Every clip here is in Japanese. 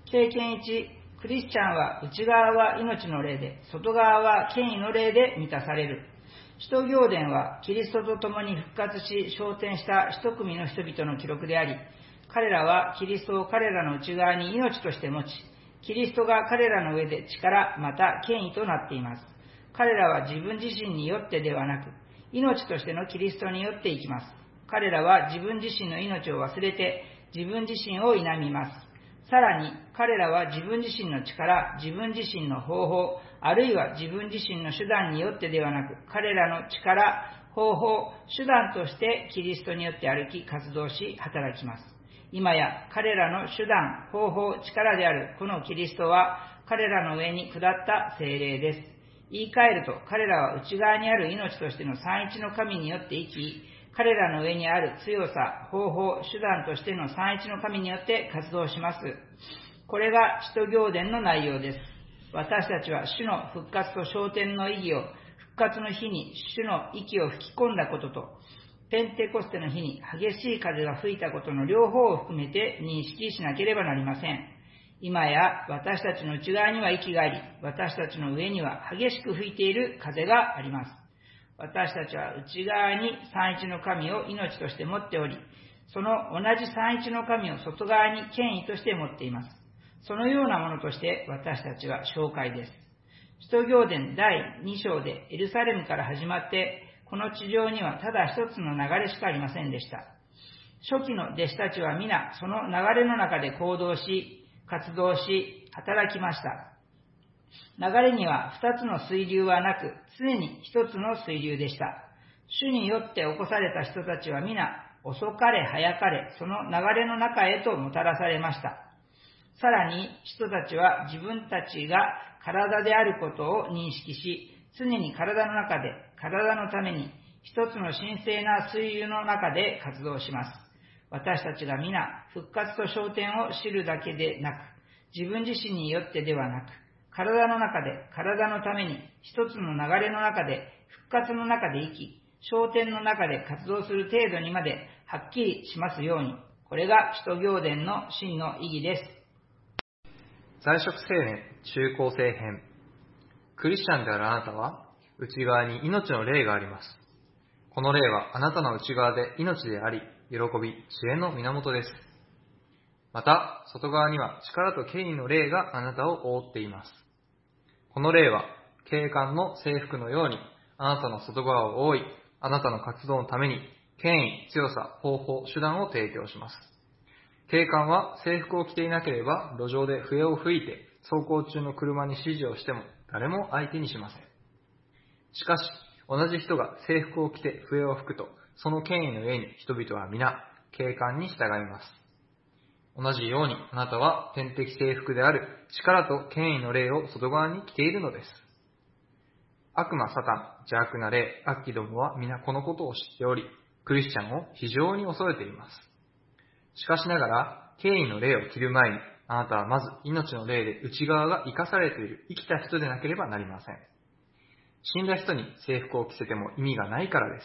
経験1、クリスチャンは内側は命の霊で、外側は権威の霊で満たされる。使徒行伝はキリストと共に復活し昇天した一組の人々の記録であり、彼らはキリストを彼らの内側に命として持ち、キリストが彼らの上で力また権威となっています。彼らは自分自身によってではなく、命としてのキリストによって生きます。彼らは自分自身の命を忘れて自分自身を否みます。さらに彼らは自分自身の力、自分自身の方法、あるいは自分自身の手段によってではなく、彼らの力、方法、手段としてキリストによって歩き、活動し、働きます。今や彼らの手段、方法、力であるこのキリストは彼らの上に下った聖霊です。言い換えると、彼らは内側にある命としての三一の神によって生き、彼らの上にある強さ、方法、手段としての三一の神によって活動します。これが使徒行伝の内容です。私たちは主の復活と昇天の意義を、復活の日に主の息を吹き込んだことと、ペンテコステの日に激しい風が吹いたことの両方を含めて認識しなければなりません。今や私たちの内側には息があり、私たちの上には激しく吹いている風があります。私たちは内側に三一の神を命として持っており、その同じ三一の神を外側に権威として持っています。そのようなものとして私たちは紹介です。使徒行伝第2章でエルサレムから始まって、この地上にはただ一つの流れしかありませんでした。初期の弟子たちは皆その流れの中で行動し、活動し、働きました。流れには二つの水流はなく、常に一つの水流でした。主によって起こされた人たちは皆、遅かれ早かれ、その流れの中へともたらされました。さらに、人たちは自分たちが体であることを認識し、常に体の中で、体のために、一つの神聖な水流の中で活動します。私たちが皆、復活と昇天を知るだけでなく、自分自身によってではなく、体の中で、体のために、一つの流れの中で、復活の中で生き、昇天の中で活動する程度にまではっきりしますように。これが使徒行伝の真の意義です。 在職青年中高生編。クリスチャンであるあなたは、内側に命の霊があります。この霊はあなたの内側で命であり、喜び、知恵の源です。また、外側には力と権威の霊があなたを覆っています。この霊は、警官の制服のように、あなたの外側を覆い、あなたの活動のために、権威、強さ、方法、手段を提供します。警官は制服を着ていなければ、路上で笛を吹いて、走行中の車に指示をしても、誰も相手にしません。しかし、同じ人が制服を着て笛を吹くと、その権威の上に人々は皆、警官に従います。同じようにあなたは天敵制服である力と権威の霊を外側に着ているのです。悪魔サタン、邪悪な霊、悪鬼どもは皆このことを知っており、クリスチャンを非常に恐れています。しかしながら、権威の霊を着る前に、あなたはまず命の霊で内側が生かされている生きた人でなければなりません。死んだ人に制服を着せても意味がないからです。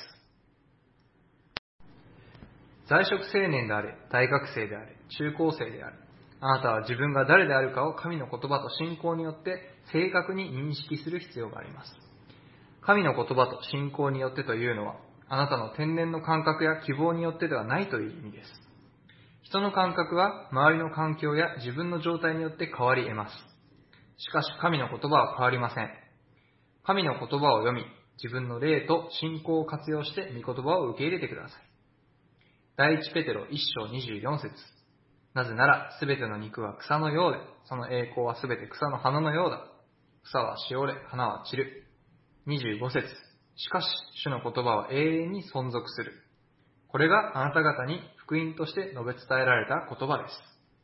在職青年であれ、大学生であれ、中高生であれ、あなたは自分が誰であるかを神の言葉と信仰によって正確に認識する必要があります。神の言葉と信仰によってというのは、あなたの天然の感覚や希望によってではないという意味です。人の感覚は周りの環境や自分の状態によって変わり得ます。しかし神の言葉は変わりません。神の言葉を読み、自分の霊と信仰を活用して御言葉を受け入れてください。第一ペテロ1章24節。なぜなら、すべての肉は草のようで、その栄光はすべて草の花のようだ。草はしおれ、花は散る。25節。しかし、主の言葉は永遠に存続する。これがあなた方に福音として述べ伝えられた言葉です。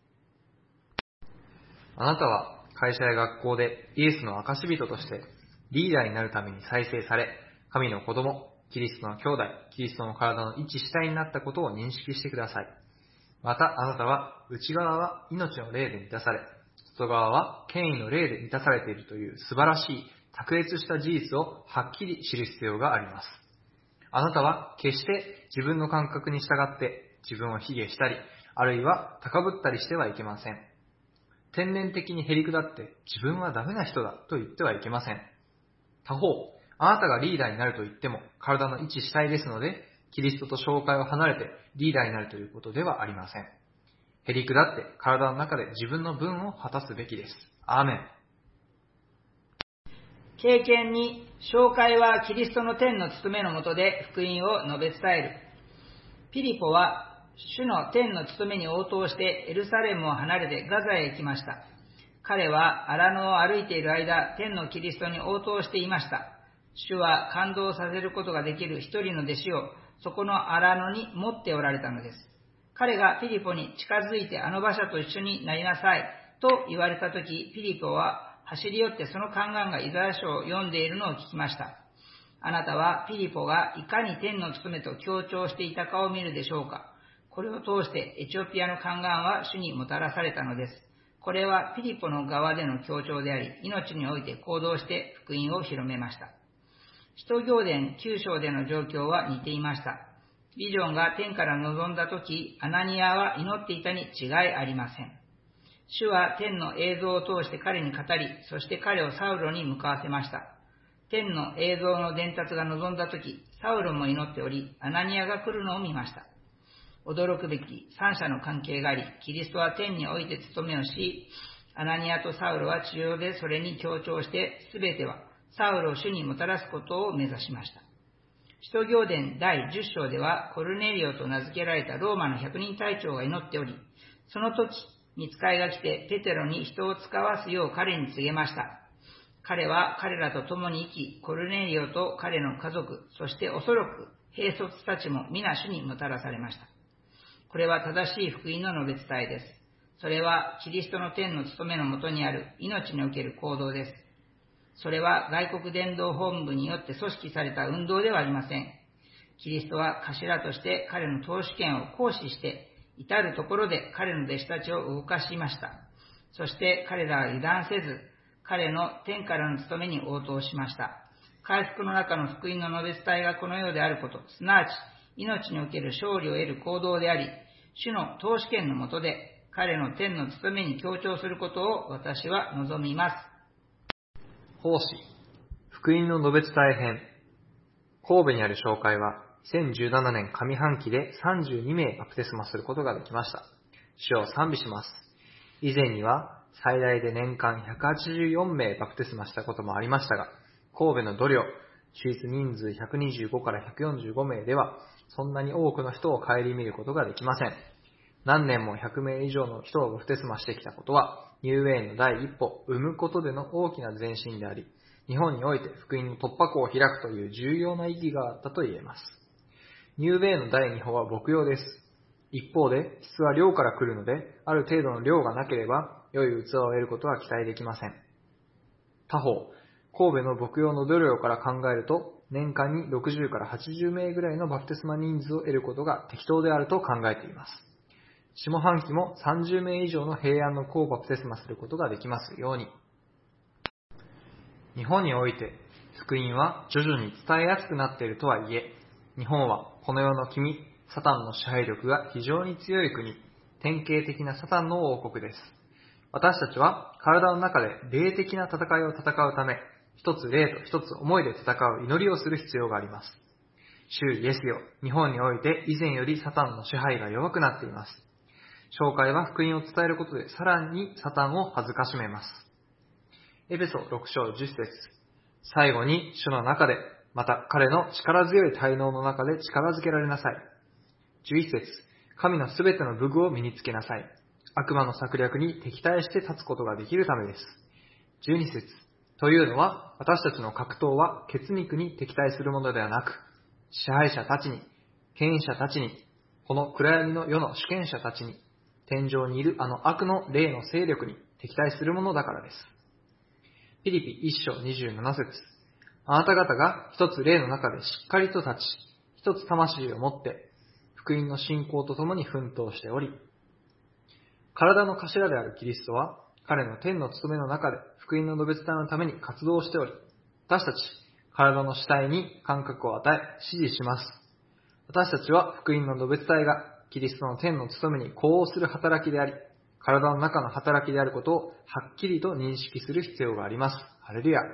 あなたは会社や学校でイエスの証人としてリーダーになるために再生され、神の子供、キリストの兄弟、キリストの体の一主体になったことを認識してください。またあなたは内側は命の霊で満たされ、外側は権威の霊で満たされているという素晴らしい卓越した事実をはっきり知る必要があります。あなたは決して自分の感覚に従って自分を卑下したり、あるいは高ぶったりしてはいけません。 天然的にへり下って自分はダメな人だと言ってはいけません。他方、あなたがリーダーになると言っても体の一主体ですので、キリストと教会を離れてリーダーになるということではありません。へり下って体の中で自分の分を果たすべきです。アーメン。 経験に、教会はキリストの天の務めのもとで福音を述べ伝える。ピリポは主の天の務めに応答してエルサレムを離れてガザへ行きました。彼は荒野を歩いている間、天のキリストに応答していました。主は感動させることができる一人の弟子をそこの荒野に持っておられたのです。彼がピリポに近づいてあの馬車と一緒になりなさいと言われたとき、ピリポは走り寄ってその宦官がイザヤ書を読んでいるのを聞きました。あなたはピリポがいかに天の務めと強調していたかを見るでしょうか。これを通してエチオピアの宦官は主にもたらされたのです。これはピリポの側での強調であり、命において行動して福音を広めました。使徒行伝9章での状況は似ていました。ビジョンが天から臨んだとき、アナニアは祈っていたに違いありません。主は天の映像を通して彼に語り、そして彼をサウロに向かわせました。天の映像の伝達が望んだとき、サウロも祈っており、アナニアが来るのを見ました。驚くべき三者の関係があり、キリストは天において務めをし、アナニアとサウロは地上でそれに強調して、すべてはサウロを主にもたらすことを目指しました。使徒行伝第10章では、コルネリオと名付けられたローマの百人隊長が祈っており、その時、御使いが来てペテロに人を使わすよう彼に告げました。彼は彼らと共に生き、コルネリオと彼の家族、そしておそらく兵卒たちも皆主にもたらされました。これは正しい福音の述べ伝えです。それはキリストの天の務めのもとにある命における行動です。それは外国伝道本部によって組織された運動ではありません。キリストは頭として彼の統治権を行使して、至るところで彼の弟子たちを動かしました。そして彼らは油断せず、彼の天からの務めに応答しました。回復の中の福音の述べ伝えがこのようであること、すなわち命における勝利を得る行動であり、主の統治権の下で彼の天の務めに強調することを私は望みます。 奉仕、福音の述べ伝え編。神戸にある教会は2017年上半期で32名バプテスマすることができました。主を賛美します。以前には最大で年間184名バプテスマしたこともありましたが、神戸の度量、主立人数125から145名では、そんなに多くの人を顧みることができません。何年も100名以上の人をバプテスマしてきたことは、ニューウェイの第一歩、生むことでの大きな前進であり、日本において福音の突破口を開くという重要な意義があったと言えます。ニューウェイの第二歩は牧養です。一方で、質は量から来るので、ある程度の量がなければ、良い器を得ることは期待できません。他方、神戸の牧養の度量から考えると、年間に60から80名ぐらいのバプテスマ人数を得ることが適当であると考えています。下半期も30名以上の平安の子をバプテスマすることができますように。日本において、福音は徐々に伝えやすくなっているとはいえ、日本はこの世の君、サタンの支配力が非常に強い国、典型的なサタンの王国です。私たちは体の中で霊的な戦いを戦うため、一つ霊と一つ思いで戦う祈りをする必要があります。主イエスよ、日本において以前よりサタンの支配が弱くなっています。教会は福音を伝えることでさらにサタンを恥ずかしめます。エペソ6章10節。最後に主の中で、また彼の力強い滞納の中で力づけられなさい。11節。神のすべての武具を身につけなさい。悪魔の策略に敵対して立つことができるためです。12節。というのは、私たちの格闘は血肉に敵対するものではなく、支配者たちに、権威者たちに、この暗闇の世の主権者たちに、天上にいるあの悪の霊の勢力に敵対するものだからです。フィリピ1章27節。あなた方が一つ霊の中でしっかりと立ち、一つ魂を持って、福音の信仰とともに奮闘しており、体の頭であるキリストは、彼の天の務めの中で福音の述べ伝えのために活動しており、私たち、体の主体に感覚を与え、指示します。私たちは福音の述べ伝えが、キリストの天の務めに呼応する働きであり、 体の中の働きであることをはっきりと認識する必要があります。ハレルヤ。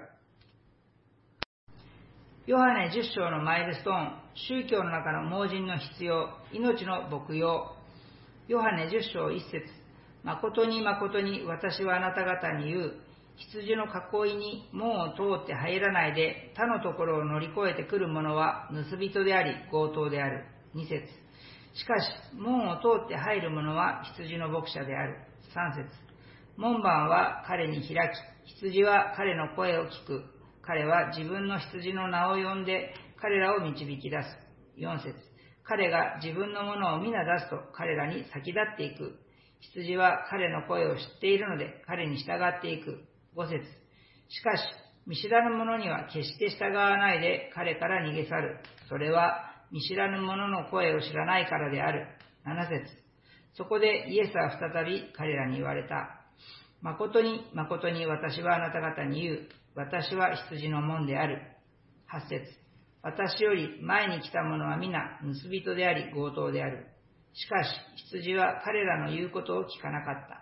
ヨハネ10章のマイルストーン、宗教の中の盲人の必要、命の牧養。ヨハネ10章1節、誠に誠に私はあなた方に言う。羊の囲いに門を通って入らないで他のところを乗り越えてくる者は盗人であり強盗である。2節、しかし門を通って入る者は羊の牧者である。3節、門番は彼に開き、羊は彼の声を聞く。彼は自分の羊の名を呼んで彼らを導き出す。4節、彼が自分のものを皆出すと彼らに先立っていく。羊は彼の声を知っているので彼に従っていく。5節、しかし見知らぬ者には決して従わないで彼から逃げ去る。それは見知らぬ者の声を知らないからである。7節、そこでイエスは再び彼らに言われた。誠に誠に私はあなた方に言う。私は羊の門である。8節、私より前に来た者は皆盗人であり強盗である。しかし羊は彼らの言うことを聞かなかった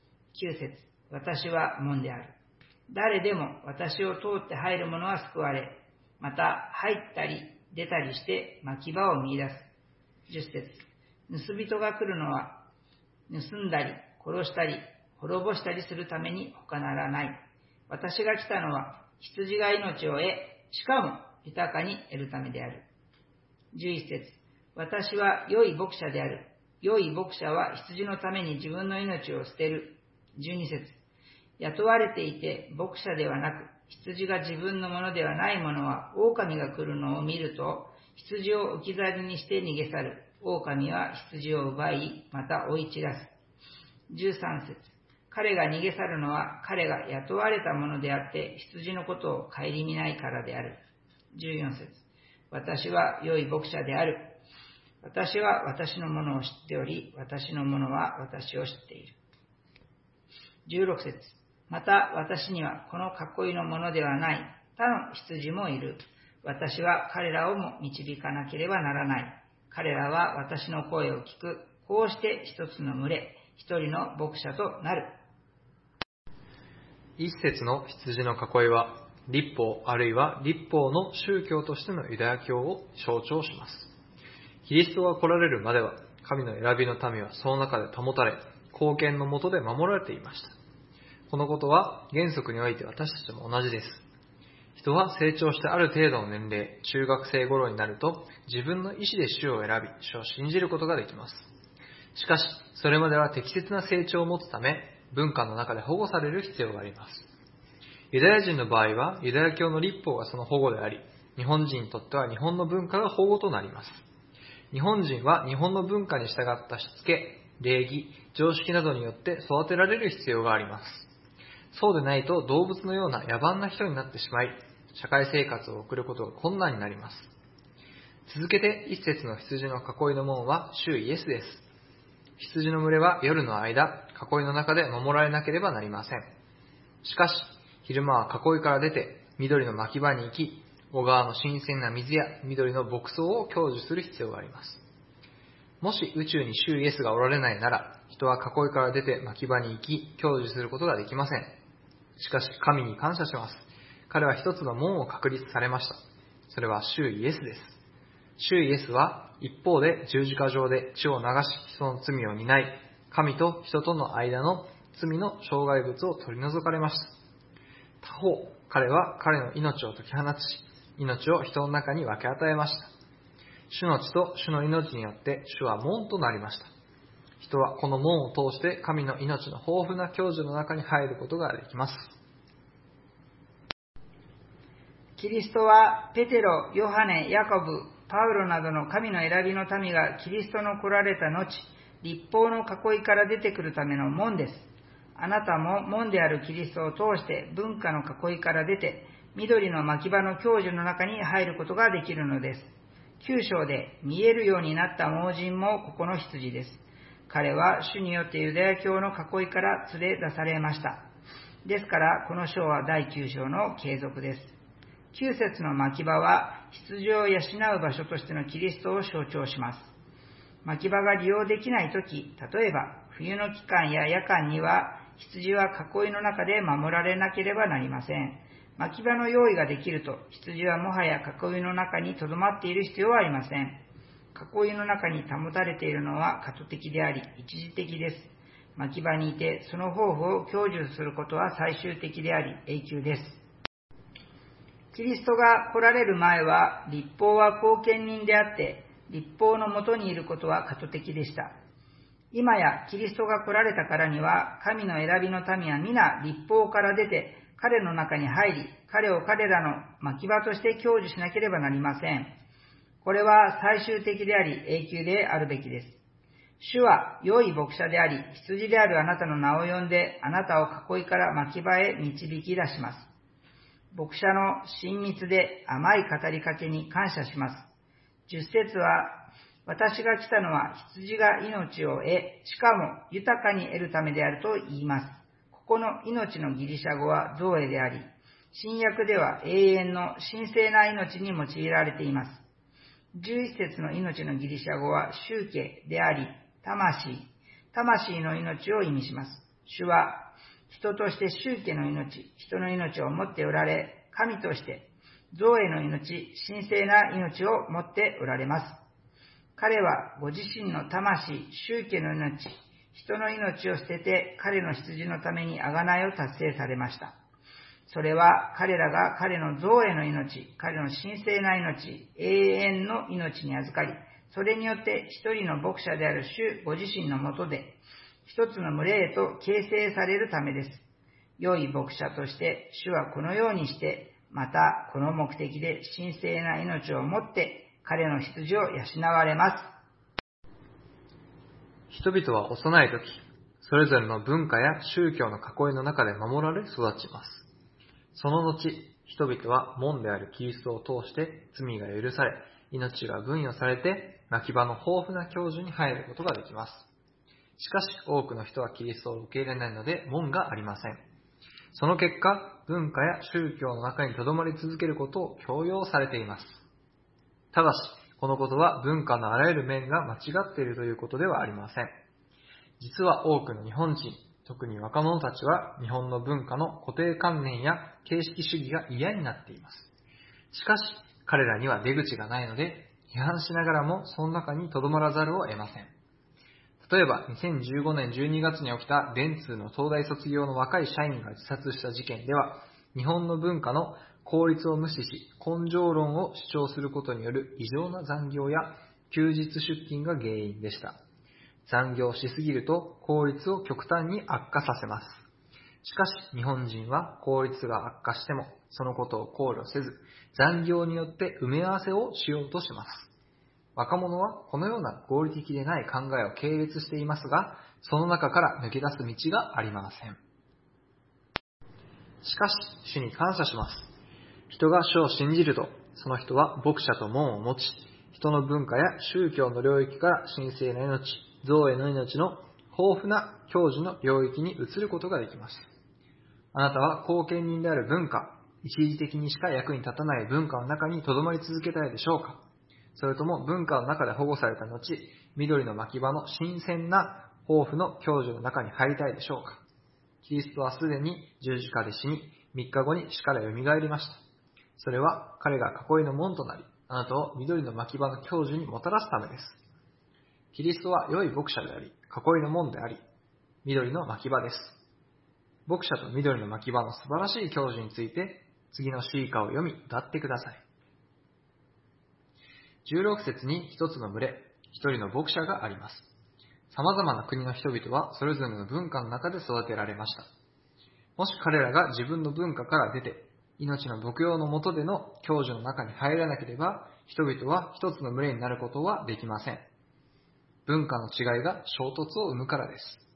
。9節、私は門である。誰でも私を通って入る者は救われ、また入ったり出たりして牧場を見出す。10節、盗人が来るのは盗んだり殺したり滅ぼしたりするために他ならない。私が来たのは羊が命を得、しかも豊かに得るためである。11節、私は良い牧者である。良い牧者は羊のために自分の命を捨てる。12節、雇われていて牧者ではなく羊が自分のものではない者は狼が来るのを見ると羊を置き去りにして逃げ去る。狼は羊を奪いまた追い散らす。13節、彼が逃げ去るのは彼が雇われたものであって羊のことを顧みないからである。14節、私は良い牧者である。私は私のものを知っており私のものは私を知っている。16節、また私にはこの囲いのものではない他の羊もいる。私は彼らをも導かなければならない。彼らは私の声を聞く。こうして一つの群れ、一人の牧者となる。 一節の羊の囲いは律法あるいは律法の宗教としてのユダヤ教を象徴します。キリストが来られるまでは神の選びの民はその中で保たれ、後見の下で守られていました。このことは原則において私たちも同じです。人は成長してある程度の年齢、中学生頃になると自分の意思で主を選び、主を信じることができます。しかし、それまでは適切な成長を持つため、文化の中で保護される必要があります。ユダヤ人の場合は、ユダヤ教の律法がその保護であり、日本人にとっては日本の文化が保護となります。日本人は日本の文化に従ったしつけ、礼儀、常識などによって育てられる必要があります。そうでないと動物のような野蛮な人になってしまい、社会生活を送ることが困難になります。続けて一節の羊の囲いの門は主イエスです。羊の群れは夜の間、囲いの中で守られなければなりません。しかし、昼間は囲いから出て、緑の牧場に行き、小川の新鮮な水や緑の牧草を享受する必要があります。もし宇宙に主イエスがおられないなら、人は囲いから出て牧場に行き、享受することができません。しかし、神に感謝します。彼は一つの門を確立されました。それは主イエスです。主イエスは一方で十字架上で血を流し人の罪を担い、神と人との間の罪の障害物を取り除かれました。他方、彼は彼の命を解き放ち、命を人の中に分け与えました。主の血と主の命によって主は門となりました。人はこの門を通して神の命の豊富な享受の中に入ることができます。 キリストはペテロ、ヨハネ、ヤコブ、パウロなどの神の選びの民がキリストの来られた後、律法の囲いから出てくるための門です。あなたも門であるキリストを通して文化の囲いから出て、緑の牧場の享受の中に入ることができるのです。9章で見えるようになった盲人もここの羊です。彼は主によってユダヤ教の囲いから連れ出されました。ですからこの章は第9章の継続です。9節の牧場は羊を養う場所としてのキリストを象徴します。牧場が利用できないとき、例えば冬の期間や夜間には、羊は囲いの中で守られなければなりません。牧場の用意ができると、羊はもはや囲いの中に留まっている必要はありません。囲いの中に保たれているのは過渡的であり、一時的です。牧場にいて、その抱負を享受することは最終的であり、永久です。キリストが来られる前は、律法は後見人であって、律法のもとにいることは過渡的でした。今やキリストが来られたからには、神の選びの民は皆律法から出て、彼の中に入り、彼を彼らの牧場として享受しなければなりません。これは最終的であり、永久であるべきです。主は良い牧者であり、羊であるあなたの名を呼んで、あなたを囲いから牧場へ導き出します。牧者の親密で甘い語りかけに感謝します。10節は、私が来たのは羊が命を得、しかも豊かに得るためであると言います。ここの命のギリシャ語はゾーエであり、新約では永遠の神聖な命に用いられています。11節の命のギリシャ語は宗家であり、魂の命を意味します。主は人として宗家の命、人の命を持っておられ、神としてゾーエの命、神聖な命を持っておられます。彼はご自身の魂、宗家の命、人の命を捨てて彼の羊のために贖いを達成されました。それは彼らが彼のゾーエの命、彼の神聖な命、永遠の命に預かり、それによって一人の牧者である主ご自身のもとで、一つの群れへと形成されるためです。良い牧者として主はこのようにして、またこの目的で神聖な命をもって彼の羊を養われます。 人々は幼い時、それぞれの文化や宗教の囲いの中で守られ育ちます。その後、人々は門であるキリストを通して罪が許され、命が分与されて、牧場の豊富な享受に入ることができます。しかし、多くの人はキリストを受け入れないので、門がありません。その結果、文化や宗教の中に留まり続けることを強要されています。ただし、このことは文化のあらゆる面が間違っているということではありません。実は多くの日本人、特に若者たちは日本の文化の固定観念や形式主義が嫌になっています。しかし、彼らには出口がないので、批判しながらもその中に留まらざるを得ません。例えば、2015年12月に起きた電通の東大卒業の若い社員が自殺した事件では、日本の文化の効率を無視し、根性論を主張することによる異常な残業や休日出勤が原因でした。残業しすぎると効率を極端に悪化させます。しかし日本人は効率が悪化してもそのことを考慮せず、残業によって埋め合わせをしようとします。若者はこのような合理的でない考えを系列していますが、その中から抜け出す道がありません。しかし、主に感謝します。人が主を信じると、その人は牧者と門を持ち、人の文化や宗教の領域から神聖な命、ゾーエの命の豊富な享受の領域に移ることができます。あなたは後見人である文化、一時的にしか役に立たない文化の中に留まり続けたいでしょうか？それとも文化の中で保護された後、緑の牧場の新鮮な豊富の享受の中に入りたいでしょうか？キリストはすでに十字架で死に、3日後に死から蘇りました。それは彼が囲いの門となり、あなたを緑の牧場の享受にもたらすためです。キリストは良い牧者であり、囲いの門であり、緑の牧場です。牧者と緑の牧場の素晴らしい享受について、次の詩歌を読み歌ってください。16節に一つの群れ、一人の牧者があります。様々な国の人々はそれぞれの文化の中で育てられました。もし彼らが自分の文化から出て、命の牧養の下での享受の中に入らなければ、人々は一つの群れになることはできません。文化の違いが衝突を生むからです。